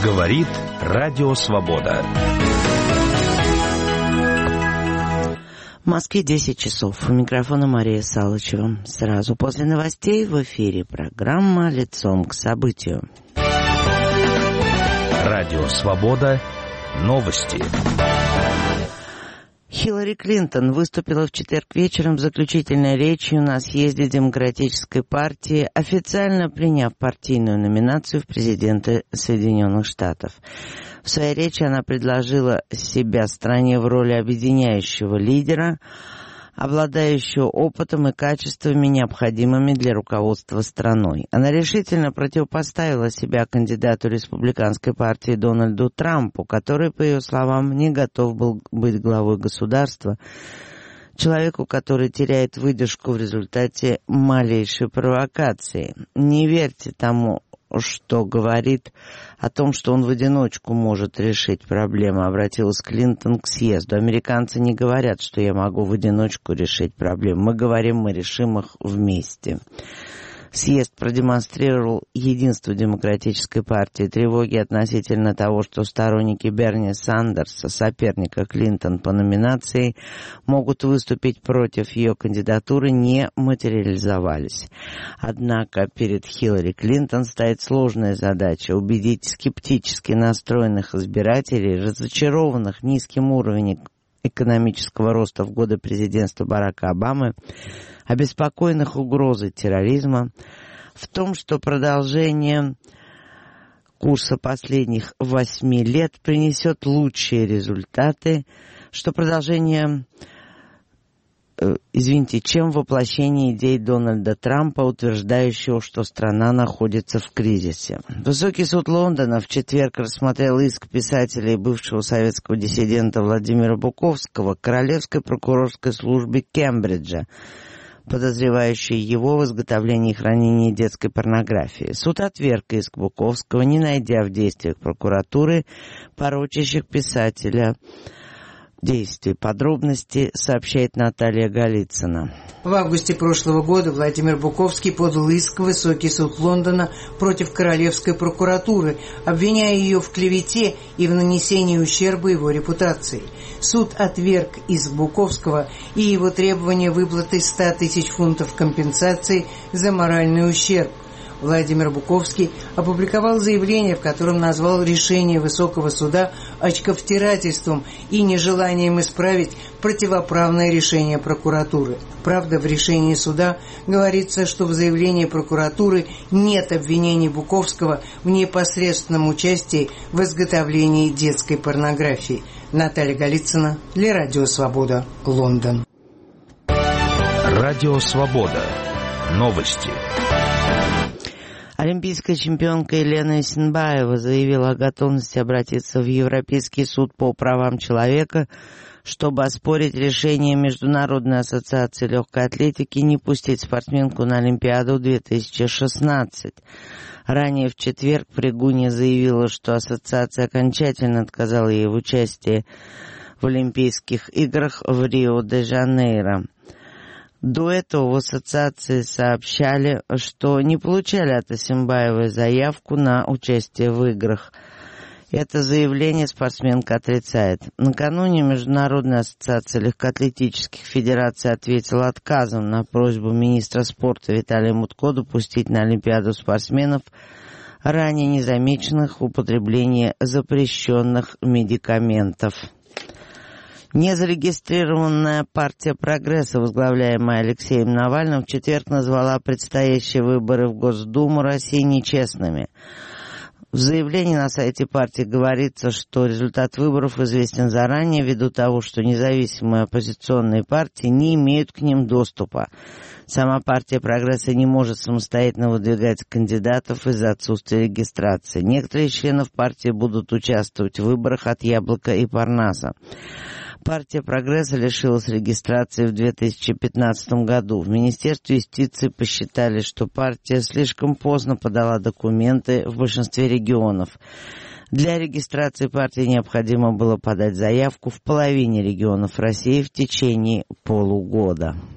Говорит Радио Свобода. В Москве 10 часов. У микрофона Мария Салычева. Сразу после новостей в эфире программа «Лицом к событию». Радио Свобода. Новости. Хиллари Клинтон выступила в четверг вечером с заключительной речью на съезде Демократической партии, официально приняв партийную номинацию в президенты Соединенных Штатов. В своей речи она предложила себя стране в роли объединяющего лидера, обладающего опытом и качествами, необходимыми для руководства страной. Она решительно противопоставила себя кандидату республиканской партии Дональду Трампу, который, по ее словам, не готов был быть главой государства, человеку, который теряет выдержку в результате малейшей провокации. Не верьте тому, что говорит о том, что он в одиночку может решить проблему, обратилась Клинтон к съезду. Американцы не говорят, что я могу в одиночку решить проблему. Мы говорим, мы решим их вместе. Съезд продемонстрировал единство Демократической партии, тревоги относительно того, что сторонники Берни Сандерса, соперника Клинтон по номинации, могут выступить против ее кандидатуры, не материализовались. Однако перед Хиллари Клинтон стоит сложная задача убедить скептически настроенных избирателей, разочарованных низким уровнем экономического роста в годы президентства Барака Обамы, обеспокоенных угрозой терроризма, в том, что продолжение курса последних 8 лет принесет лучшие результаты, что продолжение, чем воплощение идей Дональда Трампа, утверждающего, что страна находится в кризисе. Высокий суд Лондона в четверг рассмотрел иск писателя и бывшего советского диссидента Владимира Буковского к Королевской прокурорской службе Кембриджа, подозревающий его в изготовлении и хранении детской порнографии. Суд отверг иск Буковского, не найдя в действиях прокуратуры порочащих писателя действий. Подробности сообщает Наталья Голицына. В августе прошлого года Владимир Буковский подал иск в Высокий суд Лондона против Королевской прокуратуры, обвиняя ее в клевете и в нанесении ущерба его репутации. Суд отверг иск Буковского и его требование выплаты 100 тысяч фунтов компенсации за моральный ущерб. Владимир Буковский опубликовал заявление, в котором назвал решение Высокого суда очковтирательством и нежеланием исправить противоправное решение прокуратуры. Правда, в решении суда говорится, что в заявлении прокуратуры нет обвинений Буковского в непосредственном участии в изготовлении детской порнографии. Наталья Голицына для Радио Свобода, Лондон. Радио Свобода. Новости. Олимпийская чемпионка Елена Исенбаева заявила о готовности обратиться в Европейский суд по правам человека, чтобы оспорить решение Международной ассоциации легкой атлетики не пустить спортсменку на Олимпиаду 2016. Ранее в четверг Пригунья заявила, что ассоциация окончательно отказала ей в участии в Олимпийских играх в Рио-де-Жанейро. До этого в ассоциации сообщали, что не получали от Исенбаевой заявку на участие в играх. Это заявление спортсменка отрицает. Накануне Международная ассоциация легкоатлетических федераций ответила отказом на просьбу министра спорта Виталия Мутко допустить на Олимпиаду спортсменов, ранее незамеченных в употреблении запрещенных медикаментов. Незарегистрированная партия «Прогресса», возглавляемая Алексеем Навальным, в четверг назвала предстоящие выборы в Госдуму России нечестными. В заявлении на сайте партии говорится, что результат выборов известен заранее ввиду того, что независимые оппозиционные партии не имеют к ним доступа. Сама партия «Прогресса» не может самостоятельно выдвигать кандидатов из-за отсутствия регистрации. Некоторые из членов партии будут участвовать в выборах от «Яблока» и «Парнаса». Партия «Прогресса» лишилась регистрации в 2015 году. В Министерстве юстиции посчитали, что партия слишком поздно подала документы в большинстве регионов. Для регистрации партии необходимо было подать заявку в половине регионов России в течение полугода.